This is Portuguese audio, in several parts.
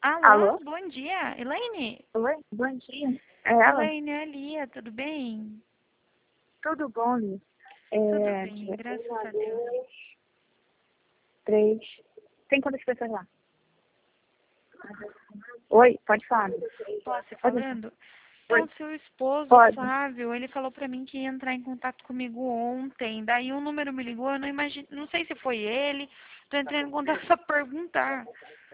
Alô, Alô? bom dia. Elaine? Oi, bom dia. É ela? Elaine, é a Lia, tudo bem? Tudo bom, Liz? Tudo É, bem, dia graças a Deus. 3. Tem quantas pessoas lá? Oi, pode falar. Posso ir Pode, falando? oi, Então, seu esposo, pode. Flávio, ele falou pra mim que ia entrar em contato comigo ontem. Daí um número me ligou, eu não imagino, não sei se foi ele. Tô entrando em contato pra perguntar.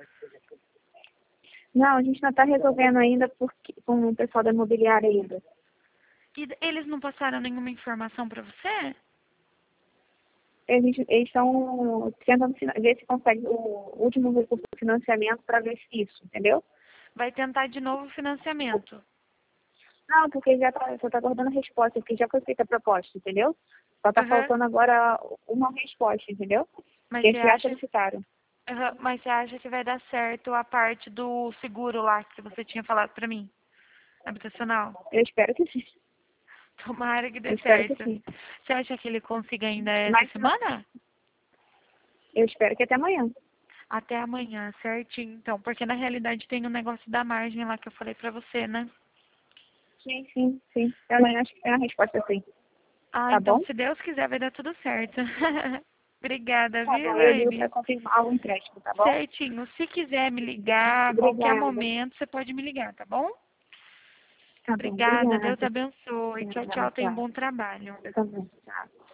Não, a gente não está resolvendo ainda porque, com o pessoal da imobiliária ainda. E eles não passaram nenhuma informação pra você? Eles estão tentando ver se consegue o último recurso do financiamento para ver se isso, entendeu? Vai tentar de novo o financiamento. Não, porque só tá aguardando a resposta, porque já foi feita a proposta, entendeu? Só tá Aham. faltando agora uma resposta, entendeu? Mas Que você eles já acha, solicitaram. mas você acha que vai dar certo a parte do seguro lá que você tinha falado pra mim? Habitacional? Eu espero que sim. Tomara que Eu dê espero que certo. sim. Você acha que ele consiga ainda essa Mas semana? eu espero que até amanhã. Até amanhã, certinho. Então, porque na realidade tem um negócio da margem lá que eu falei pra você, né? Sim, sim, sim. Eu amanhã acho que tem a resposta sim. Ah, Tá então bom? se Deus quiser vai dar tudo certo. Obrigada, Tá viu, bom, eu ligo para Elaine? confirmar o empréstimo, tá bom? Certinho. Se quiser me ligar a qualquer Obrigada. momento, você pode me ligar, tá bom? Tá bom, Obrigada, Deus obrigada. abençoe. Tchau, tchau. Tenha um Tchau. bom trabalho. Eu também. Tchau.